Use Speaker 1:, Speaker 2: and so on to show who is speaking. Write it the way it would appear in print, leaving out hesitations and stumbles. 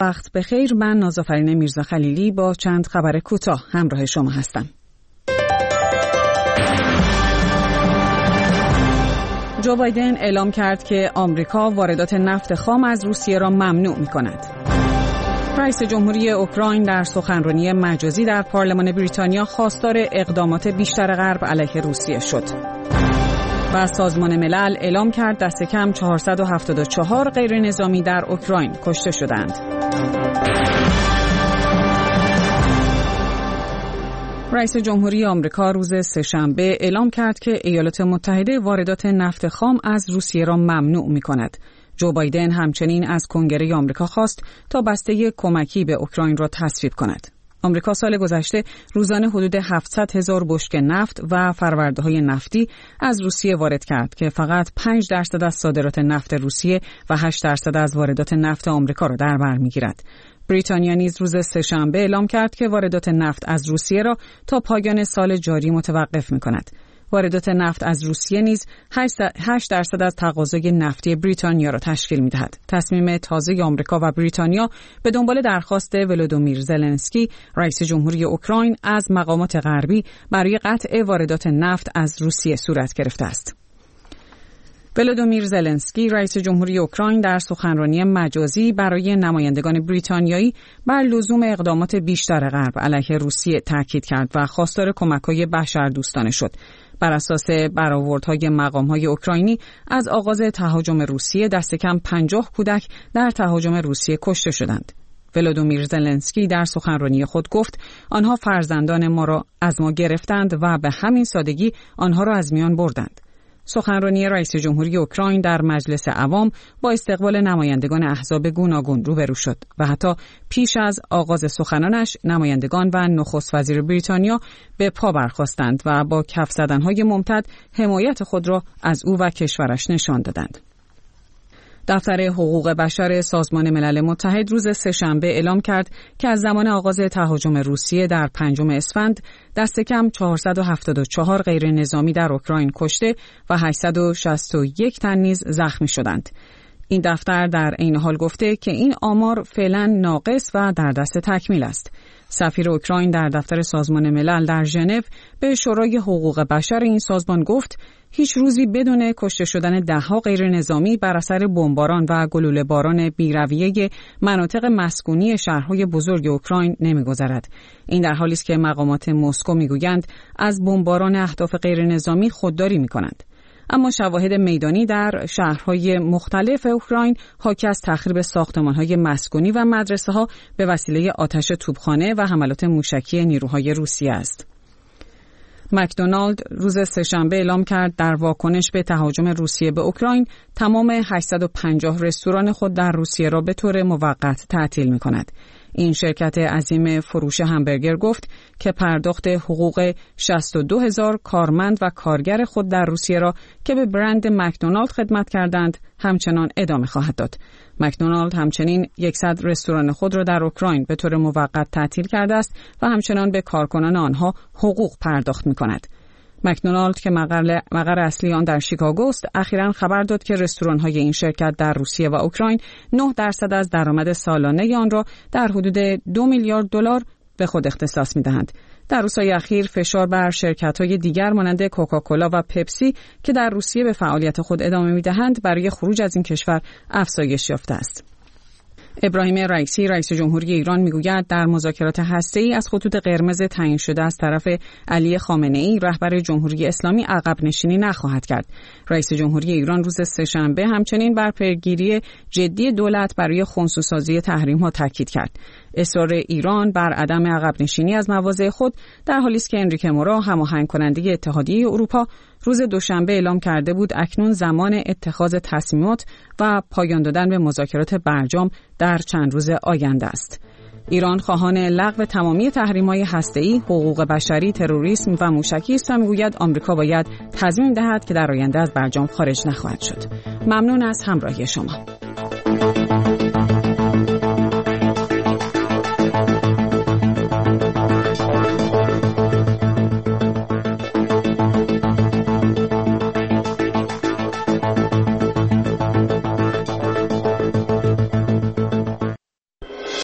Speaker 1: وقت بخیر. من نازآفرین میرزا خلیلی با چند خبر کوتاه همراه شما هستم. جو بایدن اعلام کرد که آمریکا واردات نفت خام از روسیه را ممنوع می‌کند. رئیس جمهوری اوکراین در سخنرانی مجازی در پارلمان بریتانیا خواستار اقدامات بیشتر غرب علیه روسیه شد. و سازمان ملل اعلام کرد دست کم 474 غیر نظامی در اوکراین کشته شدند. رئیس جمهوری آمریکا روز سه‌شنبه اعلام کرد که ایالات متحده واردات نفت خام از روسیه را ممنوع می‌کند. جو بایدن همچنین از کنگره آمریکا خواست تا بسته کمکی به اوکراین را تصویب کند. آمریکا سال گذشته روزانه حدود 700,000 بشکه نفت و فرورده‌های نفتی از روسیه وارد کرد که فقط 5% از صادرات نفت روسیه و 8% از واردات نفت آمریکا را در بر می‌گیرد. بریتانیا نیز روز سه‌شنبه اعلام کرد که واردات نفت از روسیه را تا پایان سال جاری متوقف می‌کند. واردات نفت از روسیه نیز 8% از تقاضای نفتی بریتانیا را تشکیل می‌دهد. تصمیم تازه آمریکا و بریتانیا به دنبال درخواست ولودیمیر زلنسکی، رئیس جمهوری اوکراین، از مقامات غربی برای قطع واردات نفت از روسیه صورت گرفته است. ولودیمیر زلنسکی، رئیس جمهوری اوکراین، در سخنرانی مجازی برای نمایندگان بریتانیایی بر لزوم اقدامات بیشتر غرب علیه روسیه تاکید کرد و خواستار کمک‌های بشردوستانه شد. بر اساس برآوردهای مقام‌های اوکراینی از آغاز تهاجم روسیه دست کم 50 کودک در تهاجم روسیه کشته شدند. ولودیمیر زلنسکی در سخنرانی خود گفت آنها فرزندان ما را از ما گرفتند و به همین سادگی آنها را از میان بردند. سخنرانی رئیس جمهوری اوکراین در مجلس عوام با استقبال نمایندگان احزاب گوناگون روبرو شد و حتی پیش از آغاز سخنانش نمایندگان و نخست وزیر بریتانیا به پا برخاستند و با کف زدن‌های ممتد حمایت خود را از او و کشورش نشان دادند. دفتر حقوق بشر سازمان ملل متحد روز سه‌شنبه اعلام کرد که از زمان آغاز تهاجم روسیه در 5 اسفند دست کم 474 غیر نظامی در اوکراین کشته و 861 تن نیز زخمی شدند. این دفتر در عین حال گفته که این آمار فعلا ناقص و در دست تکمیل است. سفیر اوکراین در دفتر سازمان ملل در ژنو به شورای حقوق بشر این سازمان گفت هیچ روزی بدون کشته شدن ده‌ها غیر نظامی بر اثر بمباران و گلوله باران بی‌رویه مناطق مسکونی شهرهای بزرگ اوکراین نمی‌گذرد. این در حالی است که مقامات مسکو می‌گویند از بمباران اهداف غیر نظامی خودداری می‌کنند. اما شواهد میدانی در شهرهای مختلف اوکراین حاکی از تخریب ساختمان‌های مسکونی و مدرسه‌ها به وسیله آتش توپخانه و حملات موشکی نیروهای روسیه است. مکدونالد روز سه‌شنبه اعلام کرد در واکنش به تهاجم روسیه به اوکراین تمام 850 رستوران خود در روسیه را به طور موقت تعطیل می‌کند. این شرکت عظیم فروش همبرگر گفت که پرداخت حقوق 62,000 کارمند و کارگر خود در روسیه را که به برند مکدونالد خدمت کردند همچنان ادامه خواهد داد. مکدونالد همچنین 100 رستوران خود را در اوکراین به طور موقت تعطیل کرده است و همچنان به کارکنان آنها حقوق پرداخت می‌کند. مکدونالد که مقر اصلی آن در شیکاگو است، اخیراً خبر داد که رستوران‌های این شرکت در روسیه و اوکراین 9% از درآمد سالانه آن را در حدود 2 میلیارد دلار به خود اختصاص می‌دهند. در روزهای اخیر فشار بر شرکت‌های دیگر مانند کوکاکولا و پپسی که در روسیه به فعالیت خود ادامه می‌دهند برای خروج از این کشور افزایش یافته است. ابراهیم رئیسی، رئیس جمهوری ایران، میگوید در مذاکرات هسته‌ای از خطوط قرمز تعیین شده از طرف علی خامنه‌ای رهبر جمهوری اسلامی عقب نشینی نخواهد کرد. رئیس جمهوری ایران روز سه‌شنبه همچنین بر پیگیری جدی دولت برای خنثی‌سازی تحریم‌ها تاکید کرد. اصرار ایران بر عدم عقب نشینی از مواضع خود در حالی است که انریکه مورا، هماهنگ کننده اتحادیه اروپا، روز دوشنبه اعلام کرده بود اکنون زمان اتخاذ تصمیمات و پایان دادن به مذاکرات برجام در چند روز آینده است. ایران خواهان لغو تمامی تحریم‌های هسته‌ای، حقوق بشری، تروریسم و موشکی است و می‌گوید آمریکا باید تضمین دهد که در آینده از برجام خارج نخواهد شد. ممنون از همراهی شما.